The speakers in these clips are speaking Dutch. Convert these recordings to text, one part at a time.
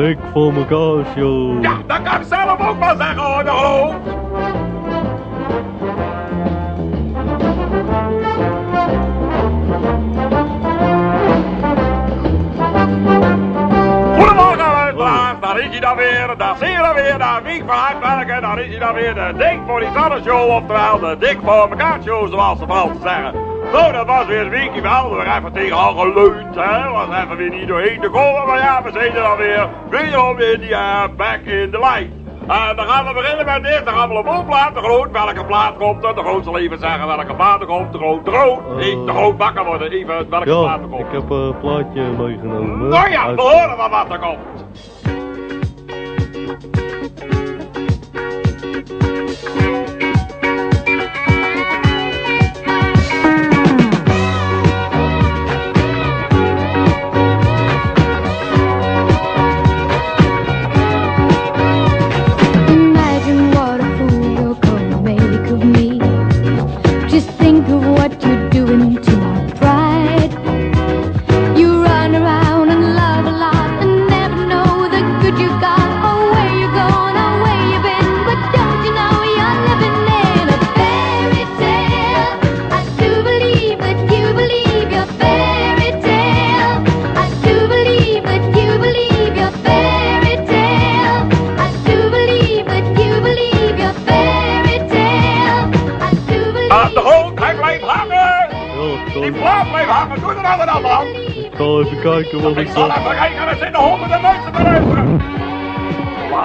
dik voor mekaar show. Ja, dat kan ik zelf ook maar zeggen hoor, de geloof. Goedemorgen luisteraars, daar is hij dan weer, daar zie je dan weer, daar Wiek van Uitwerken, daar is hij dan weer, de Dik voor die Sanne show, oftewel de Dik voor mekaar show, zoals de Fransen zeggen. Nou, dat was weer een weekje wel, we hebben even tegenal geleund, hè, was even weer niet doorheen te komen, maar ja, we zijn er dan weer, wederom in die back in the light. Dan gaan we beginnen met de eerste gammele de Groot. Welke plaat komt er? De Groot zal even zeggen welke plaat er komt. De Groot. De Groot wakker worden, even welke plaat er komt. Ik heb een plaatje meegenomen. Nou ja, we horen wel wat er komt. Ik ga even kijken wat ik zal even kijken, er zitten honderden mensen te luisteren. Wat?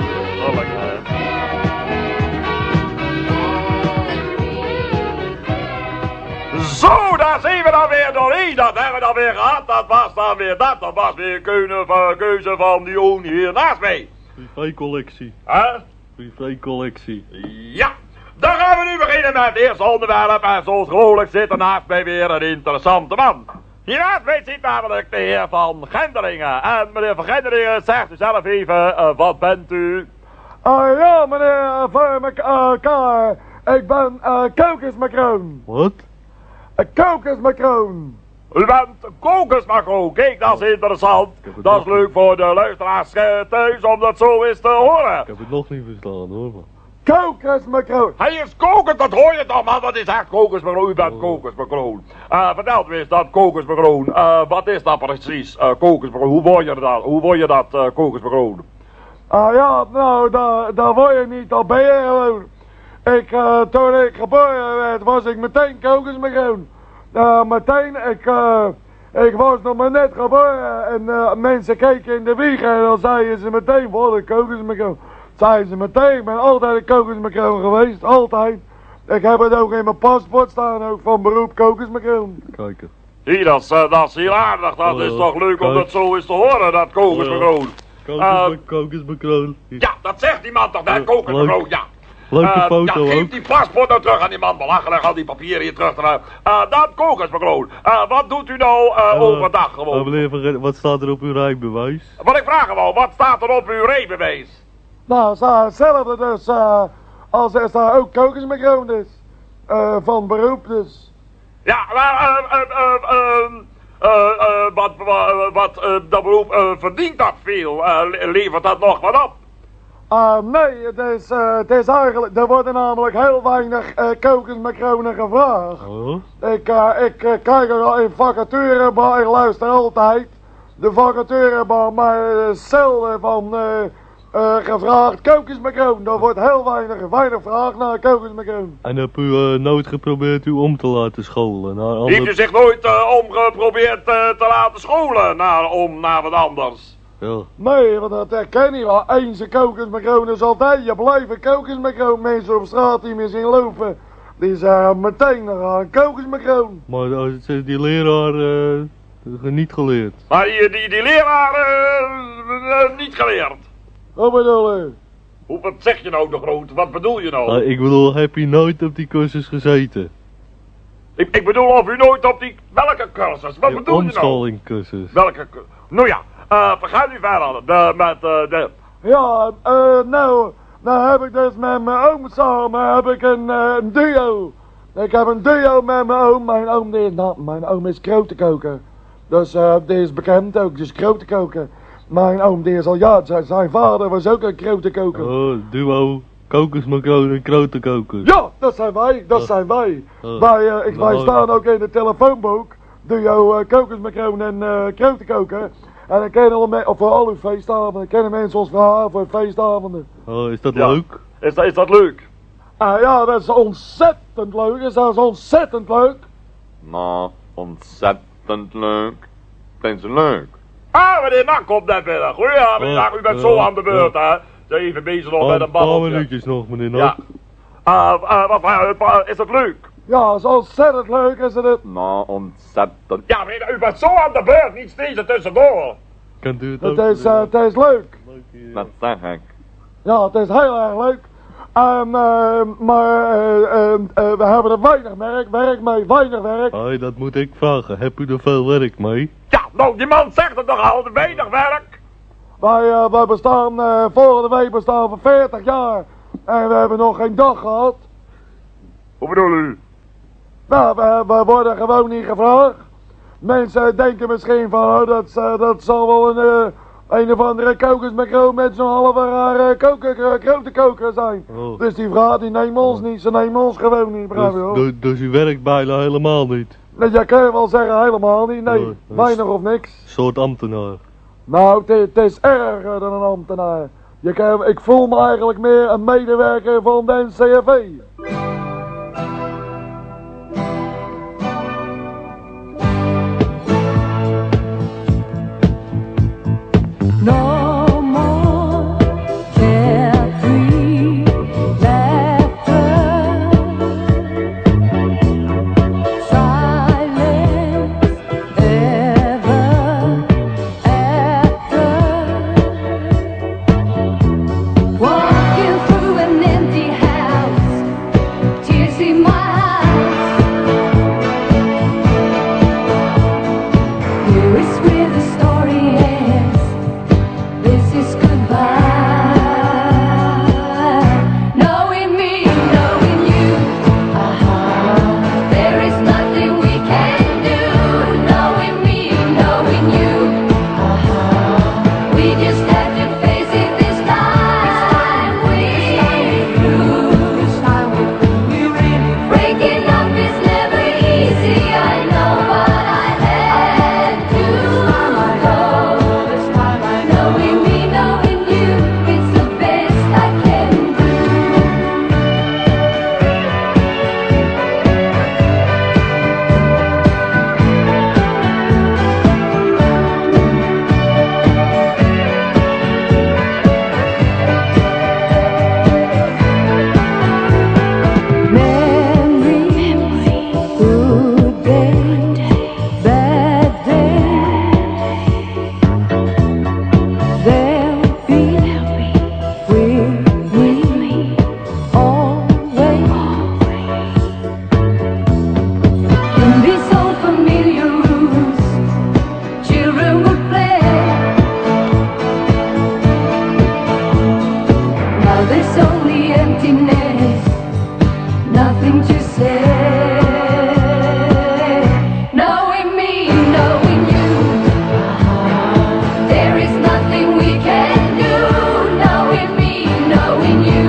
Zo, daar zien we dan weer doorheen. Dat hebben we dan weer gehad. Dat was dan weer dat. Dat was weer keuze van die oon hier naast mij. Privécollectie. Privécollectie. Ja. Dan gaan we nu beginnen met het eerste onderwerp. En zoals gewoonlijk zit er naast mij weer een interessante man. Hier naast mij zit namelijk de heer Van Genderingen. En meneer Van Genderingen, zegt u zelf even, wat bent u? Ja, meneer Van mekaar. Ik ben kokosmacroon. Wat? Kokosmacroon. U bent kokosmacroon. Kijk, dat is interessant. Dat is leuk voor de luisteraars thuis om dat zo eens te horen. Ik heb het nog niet verstaan hoor. Kokosmacroon. Hij is kokos, dat hoor je toch man. Dat is echt kokosmacroon. U bent kokosmacroon. Vertel me eens dat kokosmacroon. Wat is dat precies? Kokosmacroon. Hoe word je dat kokosmacroon? Ja, nou, daar word je niet. Al ben je gewoon. Toen ik geboren werd, was ik meteen kokosmacroon. Meteen, ik was nog maar net geboren en mensen keken in de wieg en dan zeiden ze meteen, wat een kokosmacroon. Zeiden ze meteen, ik ben altijd een kokosmacroon geweest, altijd. Ik heb het ook in mijn paspoort staan, ook van beroep kokosmacroon. Kijk. Zie, dat is heel aardig, dat is toch leuk om dat zo eens te horen, dat kokosmacroon. Kokosmacroon. Ja, dat zegt die man toch, dat kokosmacroon, ja. Leuke foto ja, geef die paspoort nou terug aan die man, belachelijk, al die papieren hier terug. Dat kokosmacroon. Wat doet u nou overdag gewoon? Meneer, wat staat er op uw rijbewijs? Wat ik vraag gewoon, wat staat er op uw rijbewijs? Nou, hetzelfde dus, als er daar ook kokosmacroon is. Van beroep dus. Ja, maar dat beroep, verdient dat veel? Levert dat nog wat op? Nee, het is eigenlijk, er worden namelijk heel weinig kokosmacronen gevraagd. Oh? Ik kijk er al in vacaturebaan, ik luister altijd. De vacaturebaan, maar zelden van gevraagd kokosmacroon. Er wordt heel weinig vraag naar kokosmacroon. En heb u nooit geprobeerd u om te laten scholen? Heeft u zich nooit omgeprobeerd te laten scholen naar wat anders? Ja. Nee, want dat herken je wel. Eens kokosmacroon is altijd. Je blijft een kokosmacroon. Mensen op straat die me zien lopen, die zeggen meteen een kokosmacroon. Maar die leraar niet geleerd. Maar die leraar niet geleerd. Wat bedoel je? Wat zeg je nou de Groot? Wat bedoel je nou? Ik bedoel, heb je nooit op die cursus gezeten? Ik bedoel of u nooit op die... Welke cursus? Wat bedoel je nou? Omscholingscursus. Welke cursus? Nou ja, ga nu verder. Ja, nou heb ik dus met mijn oom samen heb ik een duo. Ik heb een duo met mijn oom. Mijn oom is grote koker. Dus die is bekend ook, dus grote koker. Mijn oom die is al jaren, zijn vader was ook een krotenkoker. Oh, duo. Kokosmacronen en krotenkokers. Ja, dat zijn wij, dat zijn wij. Wij staan ook in de telefoonboek. Duo kokosmacroon en krotenkoker. En dan kennen we, of voor al uw feestavonden, kennen mensen ons vragen voor feestavonden. Oh, is dat leuk? Is dat leuk? Ja, dat is ontzettend leuk. Dat is ontzettend leuk. Nou, ontzettend leuk. Vind ze leuk? Ah, meneer Nak komt net binnen. Goedenavond, u bent zo aan de beurt, hè. Ze even bezig nog met een babbeltje. Een paar minuutjes nog, meneer Nak. Ja. Is dat leuk? Ja, dat is ontzettend leuk, is het? Nou, ontzettend. Ja, meneer, u bent zo aan de beurt, niet steeds er tussendoor. Kent u het ook? Het is leuk. Dat zeg ik. Ja, het is heel erg leuk. We hebben er weinig werk mee, weinig werk. Hoi, dat moet ik vragen. Heb u er veel werk mee? Ja, nou, die man zegt het toch al, weinig werk. Wij bestaan, volgende week bestaan we 40 jaar. En we hebben nog geen dag gehad. Hoe bedoel u? Nou, we worden gewoon niet gevraagd. Mensen denken misschien van, oh, dat zal wel een of andere kokosmacroon met zo'n halve rare krotenkoker zijn. Oh. Dus die vraag, die nemen ons niet, ze nemen ons gewoon niet, begrijp je wel. Dus u werkt bijna helemaal niet? Nee, jij kan je wel zeggen helemaal niet, nee, weinig of niks. Soort ambtenaar. Nou, het is erger dan een ambtenaar. Ik voel me eigenlijk meer een medewerker van de NCFV. No more carefree laughter, silence ever after. Walking through an empty house, tears in my eyes. Here is where the story ends. This is goodbye. Knowing me, knowing you. There is nothing we can do. Knowing me, knowing you. We just have to face it this time. We lose. Breaking up is never easy. I know, but I had to go. Knowing me, knowing you, it's the best I can do. Memory, good day, bad day. They'll be with me always. In these old familiar rooms, children would play. Now there's only emptiness, nothing to say. Knowing me, knowing you. There is nothing we can do. Knowing me, knowing you.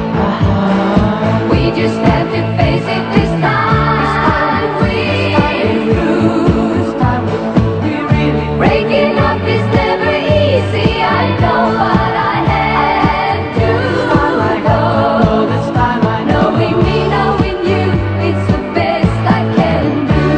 We just have to face it this time. We lose. Breaking up is never easy. I know, but I had to go. Knowing me, knowing you, it's the best I can do.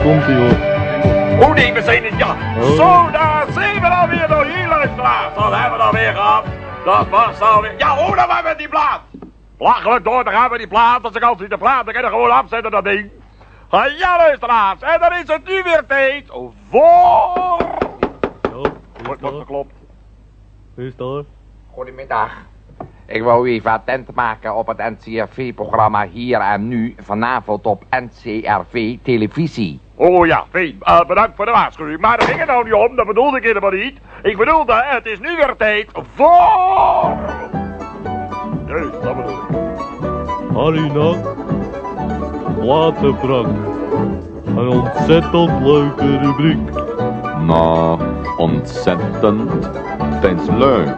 komt ie hoor. Oh nee, we zijn het, ja. Oh. Zo, daar zijn we dan weer door hier, luisteraars. Dat hebben we dan weer gehad. Dat was alweer... Ja, hoe dan hebben we die plaat? Lachelijk door, dan gaan we die plaat. Als ik altijd de plaat, dan kan je gewoon afzetten, dat ding. Ja, luisteraars. En dan is het nu weer tijd voor... Wordt geklopt. Wie is daar? Goedemiddag. Ik wou even attent maken op het NCRV-programma Hier en Nu vanavond op NCRV Televisie. Oh ja, fijn. Bedankt voor de waarschuwing. Maar daar ging het nou niet om, dat bedoelde ik helemaal niet. Ik bedoelde, het is nu weer tijd voor... Nee, dat bedoel ik. Harinack, Platenbrak. Een ontzettend leuke rubriek. Nou, ontzettend. Het is leuk.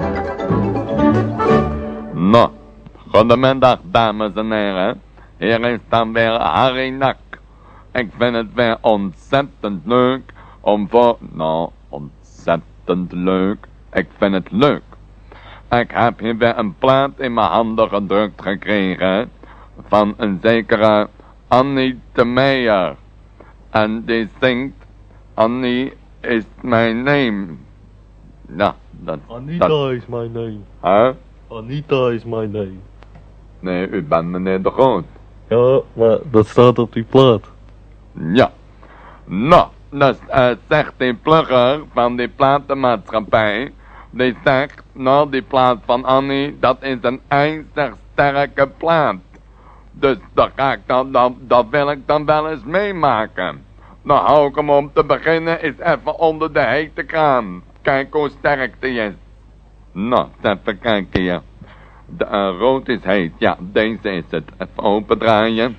Nou, goedemiddag dames en heren. Hier is dan weer Harinack. Ik vind het weer ontzettend leuk om voor... Nou, ontzettend leuk. Ik vind het leuk. Ik heb hier weer een plaat in mijn handen gedrukt gekregen van een zekere Annie de Meijer. En die zingt Annie is my name. Ja, Anita is my name. Huh? Anita is my name. Nee, u bent meneer de Groot. Ja, maar dat staat op die plaat. Ja. Nou, dus zegt die plugger van die platenmaatschappij. Die zegt, nou die plaat van Annie, dat is een ijzig sterke plaat. Dus dat wil ik dan wel eens meemaken. Nou hou ik hem om te beginnen, is even onder de hete kraan. Kijk hoe sterk die is. Nou, even kijken hier. De rood is heet, ja, deze is het. Even opendraaien.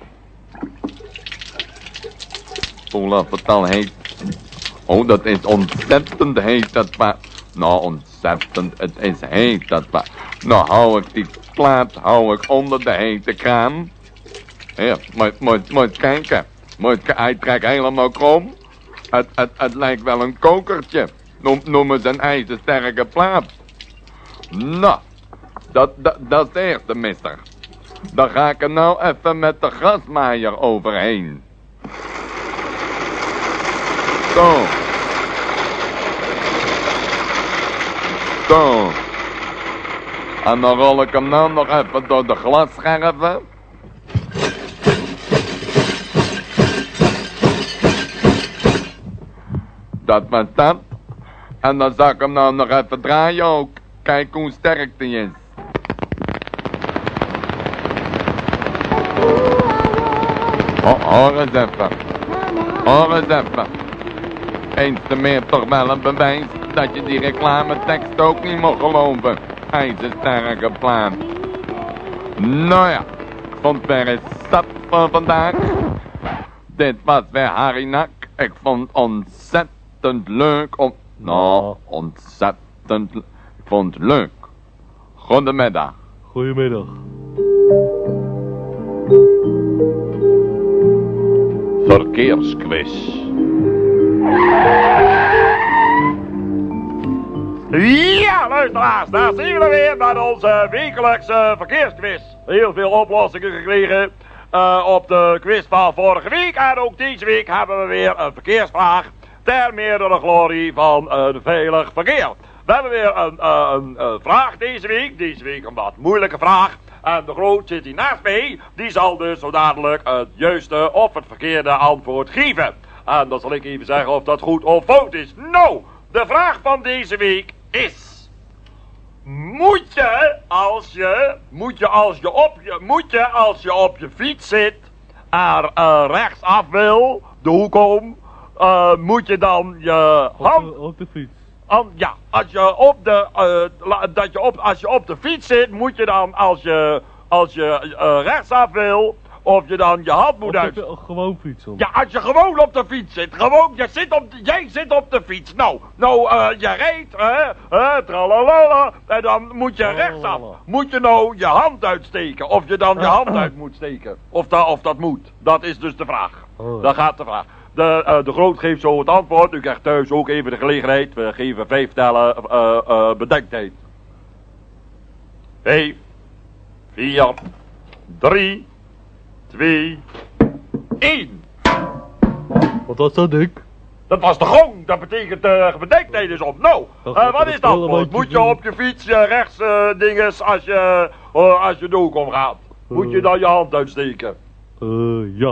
Voel of het al heet. Oh, dat is ontzettend heet, dat plaat. Nou, ontzettend, het is heet, dat plaat. Nou, hou ik die plaat, onder de hete kraan. Hier, moet kijken. Hij trekt helemaal krom. Het lijkt wel een kokertje. Noem eens een ijzersterke plaat. Nou, dat is de eerste mister. Dan ga ik er nou even met de grasmaaier overheen. Zo. Zo. En dan rol ik hem nou nog even door de glasscherven. Dat was dat. En dan zal ik hem nou nog even draaien ook. Kijk hoe sterk die is. Hoor eens even. Hoor eens even. Eens te meer toch wel een bewijs dat je die reclametekst ook niet mag geloven. IJzersterke plaat. Nou ja, ik vond het weer eens zat voor vandaag. Dit was weer Harinack. Ik vond het ontzettend leuk om... Nou, ontzettend... Ik vond het leuk. Goedemiddag. Goedemiddag. Verkeersquiz. Ja, luisteraars, daar zien we weer met onze wekelijkse verkeersquiz. Heel veel oplossingen gekregen op de quiz van vorige week. En ook deze week hebben we weer een verkeersvraag ter meerdere glorie van een veilig verkeer. We hebben weer een vraag deze week. Deze week een wat moeilijke vraag. En de Groot zit hier naast mij. Die zal dus zo dadelijk het juiste of het verkeerde antwoord geven. En dan zal ik even zeggen of dat goed of fout is. Nou, de vraag van deze week is... Moet je als je op je fiets zit er rechtsaf wil, de hoek om, moet je dan je hand... Op de fiets. Ja, als je op de fiets zit, moet je dan als je rechtsaf wil, of je dan je hand moet uit... Gewoon fietsen. Ja, als je gewoon op de fiets zit. Jij zit op de fiets. Nou, je rijdt, tralalala, en dan moet je rechtsaf. Moet je nou je hand uitsteken, of je dan je hand uit moet steken. Of dat moet. Dat is dus de vraag. Dat gaat de vraag. De Groot geeft zo het antwoord. U krijgt thuis ook even de gelegenheid. We geven 5 tellen bedenktijd. 5, 4, 3, 2, 1. Wat was dat, Dick? Dat was de gong, dat betekent bedenktijd is op. Nou, wat is dat? Moet je op je fiets rechts dinges als je doorkom gaat? Moet je dan je hand uitsteken? Ja.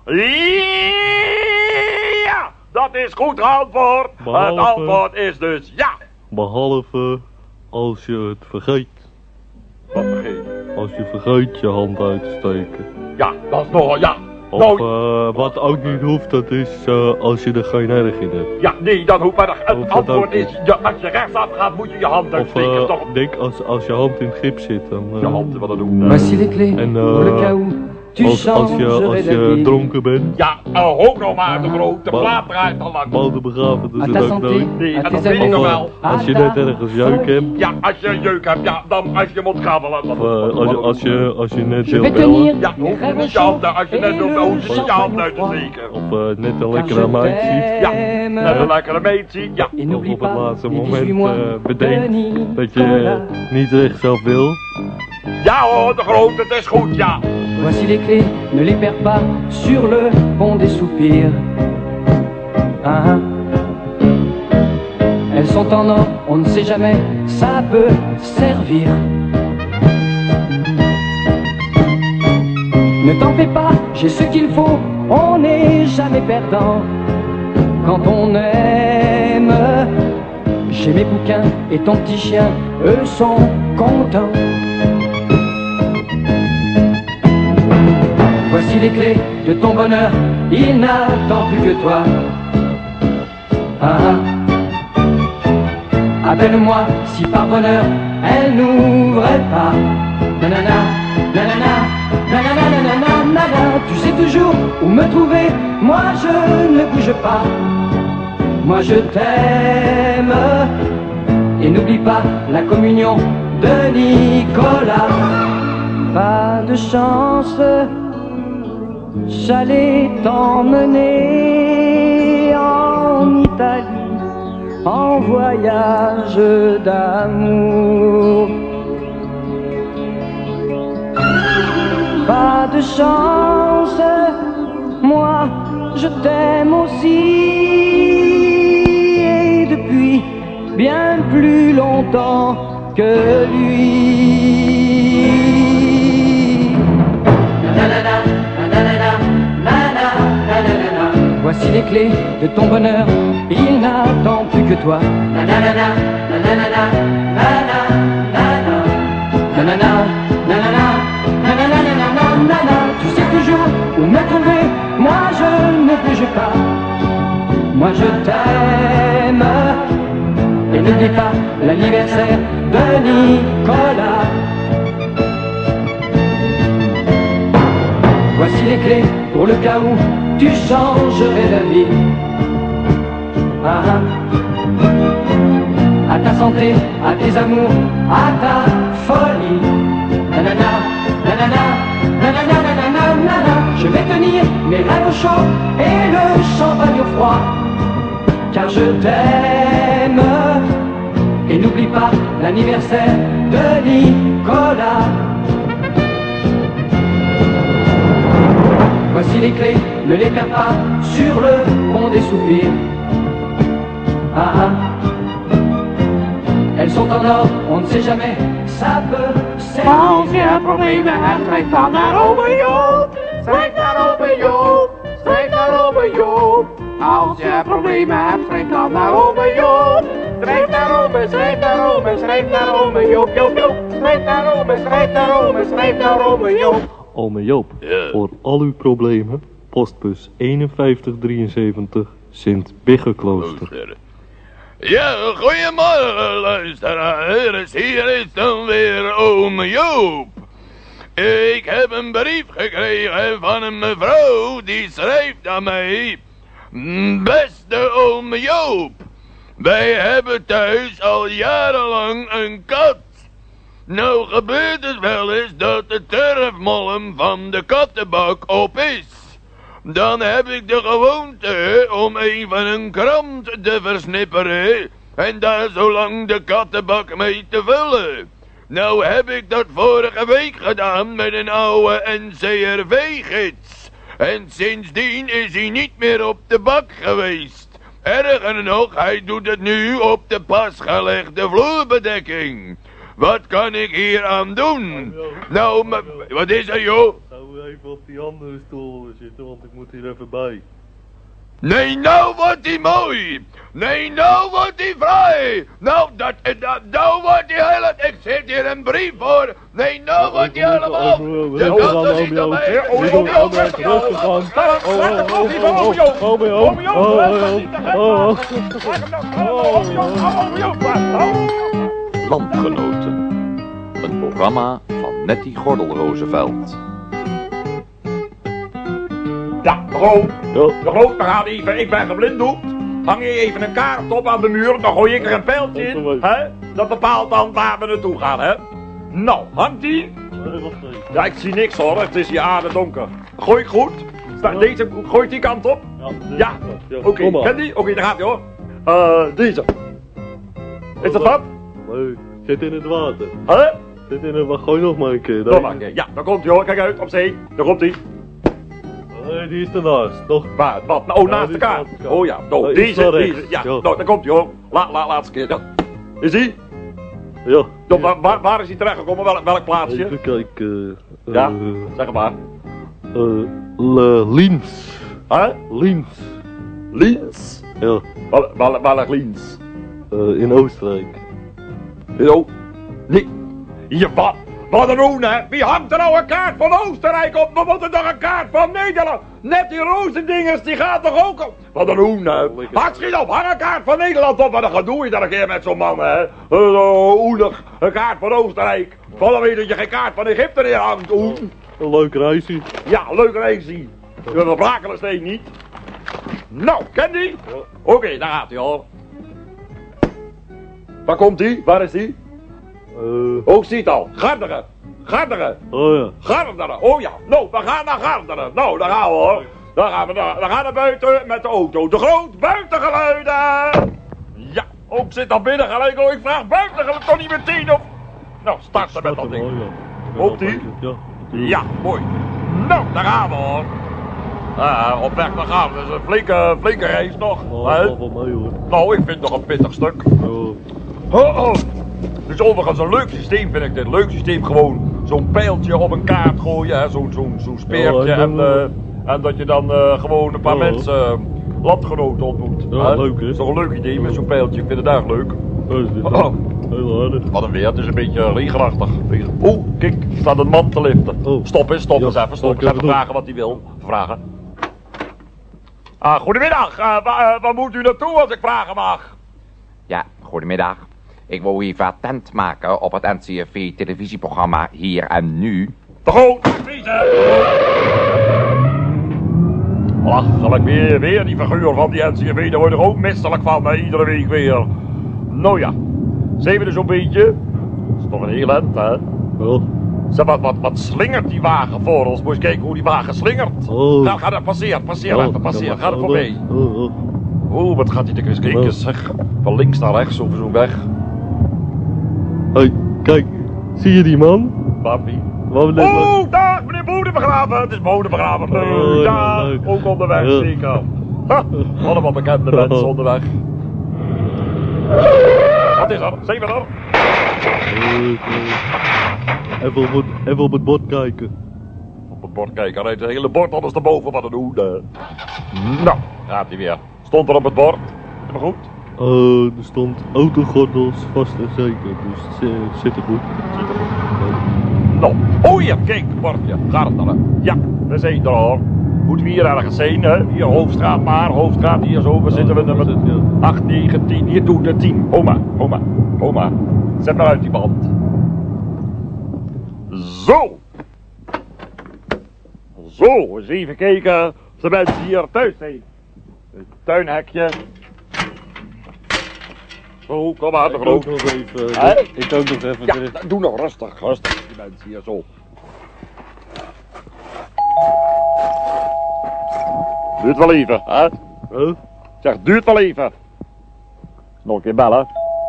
Ja, dat is goed antwoord. Het antwoord is dus ja. Behalve als je het vergeet. Wat vergeet? Als je vergeet je hand uit te steken. Ja, dat is nogal ja. Of wat ook niet hoeft, dat is als je er geen erg in hebt. Ja, nee, dat hoeft maar. Het antwoord is, als je rechtsaf gaat, moet je je hand uitsteken. Toch? Dick, als je hand in het gips zit, dan... je hand, wat dat doen. Voici les clés En pour le cas où tu als changerais je d'avis. dronken bent, Ja, hoog nog maar, de grote plaat draait al lang. bouwde begraven, dus À het ta ook santé, nooit. Nee, à dat tes weet ik amis, nog Of wel. als je net ergens jeuk hebt, Ja, als je een jeuk hebt, ja, dan als je moet grabbelen. of als je net Je wil vais bellen, tenir Ja, mes hoef je rêves niet je hand, chauds als je et net doet, le hoef je niet je hand uit te champagne steken. of net een Car lekkere je meid ziet, Ja, t'aime. net een lekkere meid ziet, ja. Et of n'oublie op het pas laatste les 18 moment mois bedenkt de dat je Nicolas. niet rechtsaf wil. Ja hoor, de grote, het is goed, ja. Voici les clés, ne les perds pas sur le pont des soupirs. Ah, ah. Elles sont en or, on ne sait jamais, ça peut servir. Ne t'en fais pas, j'ai ce qu'il faut, on n'est jamais perdant quand on aime. J'ai mes bouquins et ton petit chien, eux sont contents. Voici les clés de ton bonheur, il n'attend plus que toi. Ah, ah. Appelle-moi si par bonheur elle n'ouvrait pas. Nanana, nanana, nanana, nanana, nanana. Tu sais toujours où me trouver, moi je ne bouge pas. Moi je t'aime. Et n'oublie pas la communion de Nicolas. Pas de chance, j'allais t'emmener en Italie, en voyage d'amour. Pas de chance, moi je t'aime aussi, et depuis bien plus longtemps que lui. Nanana, nanana, nanana, nanana. Voici les clés de ton bonheur, il n'attend plus que toi. Nanana, nanana, nanana, nanana, nanana, nanana, nanana, nanana. Tu sais toujours où me trouver, moi je ne bouge pas. Moi je t'aime. Et n'oublie pas l'anniversaire de Nicolas. Voici les clés pour le cas où tu changerais d'avis. Ah, ah. À ta santé, à tes amours, à ta folie. Nanana, nanana, nanana, nanana, nanana. Je vais tenir mes rêves au chaud et le champagne au froid. Car je t'aime. Et n'oublie pas l'anniversaire de Nicolas. Voici les clés, ne les perds pas sur le pont des soupirs. Ah, ah. Elles sont en or, on ne sait jamais, ça peut servir. Als je problemen hebt, schrijf dan naar ome Joop. Schrijf naar ome Joop. Schrijf naar ome Joop. Als je problemen hebt, schrijf dan naar ome Joop. Schrijf naar ome, schrijf naar ome, schrijf naar ome Joop, Joop, Joop. Schrijf naar ome, schrijf naar ome, schrijf naar ome Joop. Ome Joop, voor al uw problemen, postbus 5173, Sint-Biggenklooster. Ja, goeiemorgen luisteraars, hier is dan weer ome Joop. Ik heb een brief gekregen van een mevrouw die schrijft aan mij. Beste ome Joop, wij hebben thuis al jarenlang een kat. Nou gebeurt het wel eens dat de turfmolm van de kattenbak op is. Dan heb ik de gewoonte om even een krant te versnipperen en daar zolang de kattenbak mee te vullen. Nou heb ik dat vorige week gedaan met een oude NCRV-gids. En sindsdien is hij niet meer op de bak geweest. Erger nog, hij doet het nu op de pas gelegde vloerbedekking. Wat kan ik hier aan doen? Nou, wat is er, joh? Zou even op die andere stoel zitten, want ik moet hier even bij. Nee, nou wordt hij mooi. Nee, nou wordt hij vrij. Nou, nou wordt hij helemaal... Ik zit hier een brief voor. Nee, nou wordt hij helemaal... Je kan er niet omheen. Landgenoten. Een programma van Nettie Gordel-Roosevelt. Ja, de groot, we gaan even, ik ben geblinddoekt. Hang je even een kaart op aan de muur, dan gooi ik er een pijltje in, hè? Dat bepaalt dan waar we naartoe gaan, hè? Nou, hangt die? Ja, ik zie niks hoor, het is hier aardedonker. Gooi ik goed? Deze, gooi die kant op? Ja, oké, ken die? Oké, daar gaat hij hoor. Deze. Is dat wat? Nee, zit in het water. Hè? Zit in het water, gooi nog maar een keer. Nog maar een keer, ja, daar komt hij hoor, kijk uit, op zee. Daar komt hij. Nee, die is ernaast, toch? Waar? Wat? Nou, naast de kaart. Oh ja, nou, deze, ja, nou, daar komt hij hoor. Laatste keer, ja. Is hij? Ja. Waar is hij terechtgekomen? Welk plaatsje? Even kijken. Ja, zeg maar. Liens. Huh? Liens. Liens? Ja. Waar ligt Liens? In Oostenrijk. Oh, nee. Hier, wat een hoen, hè? Wie hangt er nou een kaart van Oostenrijk op? We moeten toch een kaart van Nederland? Net die roze die gaat toch ook op? Wat een hoen, hè? Schiet op, hang een kaart van Nederland op. Wat een gedoe is dat een keer met zo'n man, hè? Oelig, een kaart van Oostenrijk. Van dan weet dat je geen kaart van Egypte neer hangt, hoen. Een leuk reisje. Ja, leuk reisje. We verbrakelen steeds niet. Nou, ken die? Ja. Oké, daar gaat hij hoor. Waar komt hij? Waar is hij? Ziet al. Garderen. Garderen. Oh ja. Garderen. Oh ja. Nou, we gaan naar Garderen. Nou, daar gaan we hoor. We gaan naar buiten met de auto. De groot buitengeluiden. Ja, ook zit al binnen gelijk. Oh, ik vraag buitengeluiden toch niet meteen op. Nou, starten met dat ding. Komt ie? Ja, mooi. Nou, daar gaan we hoor. Op weg naar Garderen. Dat is een flinke race nog. Nou, ik vind het nog een pittig stuk. Dus overigens een leuk systeem vind ik dit. Leuk systeem gewoon zo'n pijltje op een kaart gooien. Hè? Zo'n speertje en dat je dan gewoon een paar mensen, landgenoten ontmoet. Ja, leuk hè. Dat is toch een leuk idee met zo'n pijltje. Ik vind het erg leuk. Heel aardig. Wat een weer, het is een beetje regenachtig. Oh, kijk, er staat een man te liften. Stop eens even. Stop eens even vragen wat hij wil. Vragen. Goedemiddag, waar moet u naartoe als ik vragen mag? Ja, goedemiddag. Ik wil u even attent maken op het NCRV-televisieprogramma Hier en Nu. Te goed, belachelijk weer die figuur van die NCRV, daar word ik ook misselijk van, hè, iedere week weer. Nou ja, zijn we er zo'n beetje? Dat is toch een heel eind, hè? Oh. Zeg, wat slingert die wagen voor ons? Moet je eens kijken hoe die wagen slingert. Oh. Ga er, passeer, ga er voorbij. Oh, wat gaat hij te kijken, zeg. Van links naar rechts over zo'n weg. Hey, kijk, zie je die man? Papi. Oh, dag, meneer Bodebegraven. Het is Bodebegraven. Dag, ook onderweg, zeker. Allemaal bekende mensen onderweg. Wat is er? Zijn we er? Even op het bord kijken. Op het bord kijken, rijdt het hele bord anders erboven wat het doen. Nou, gaat hij weer. Stond er op het bord. Is het goed? Er stond autogordels vast en zeker, dus zit er goed. Nou, oh ja, kijk, bordje, Garderen. Ja, we zijn er hoor. Moeten we hier ergens zijn, hè? Hier, Hoofdstraat maar, Hoofdstraat, hier zo, waar zitten we, nummer 8, 9, 10, hier doet het 10. Oma, zet maar uit die band. Zo, eens even kijken of de mensen hier thuis zijn. Het tuinhekje. Zo, kom maar, de groot. Ik ook nog even. Ja, doe nog rustig, die mensen hier zo. Duurt wel even, hè? Zeg, duurt wel even. Nog een keer bellen.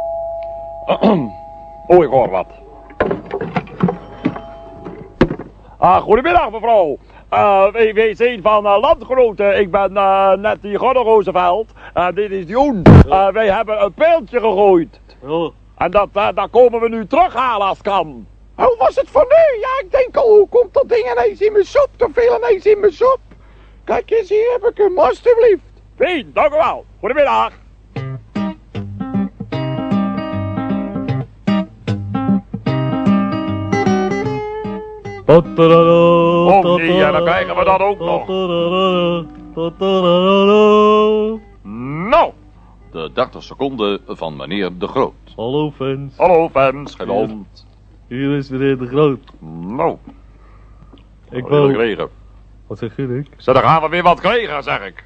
Oh, ik hoor wat. Goedemiddag mevrouw. wij zijn van landgenoten. Ik ben Nettie Gordel Roosevelt. En dit is Joen. Wij hebben een pijltje gegooid. Ja. En dat komen we nu terughalen als kan. Hoe was het voor nu? Ja, ik denk al, hoe komt dat ding ineens in mijn soep? Te veel ineens in mijn soep. Kijk eens, hier heb ik hem, alstublieft. Fijn, dank u wel. Goedemiddag. Oh nee, ja, dan krijgen we dat ook nog. Nou, De 30 seconden van meneer De Groot. Hallo fans, hallo fans, gewond. hier is meneer De Groot. Nou, Ik wat wil wou... ik kregen? Wat zeg je, Rick? Zo, dan gaan we weer wat kregen, zeg ik.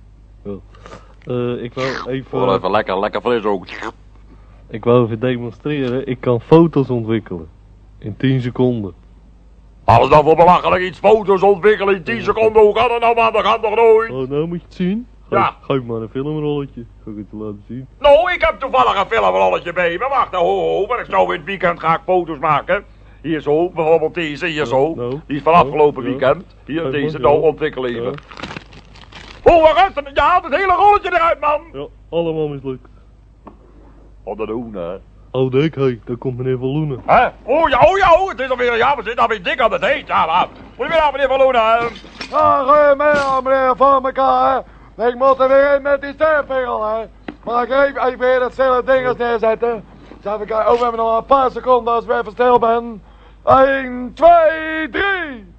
Ik wou Voor even lekker fris ook. Ik wou even demonstreren. Ik kan foto's ontwikkelen. In 10 seconden. Alles dan voor belachelijk iets foto's ontwikkelen in 10 seconden. Hoe kan dat nou, man? Dat gaat toch nooit? Oh, nou moet je het zien. Ja. Geef maar een filmrolletje. Ga ik het je laten zien. Nou, ik heb toevallig een filmrolletje mee. Maar wacht, maar ik zou in het weekend graag foto's maken. Hier zo, bijvoorbeeld deze, hier zo. Nou. Die is van afgelopen Ja. weekend. Hier, Kijk deze, maar, nou, ja. ontwikkel even. Ja. Oh, waar is het? Je haalt het hele rolletje eruit, man. Ja, allemaal mislukt. Wat dat doen, hè? Oh, Dick, hey, daar komt meneer Van Loenen. Hè? Oh ja, het is alweer, ja, we zitten alweer dik aan het heet. Ja, maar. Goedemiddag, meneer Van Loenen. Ja, goedemiddag meneer Van elkaar, hè. Ik moet er weer in met die sterpingel, hè. Maar ik even weer hetzelfde ding als neerzetten. Dus even kijken, we hebben nog een paar seconden als we even stil ben. 1, 2, 3.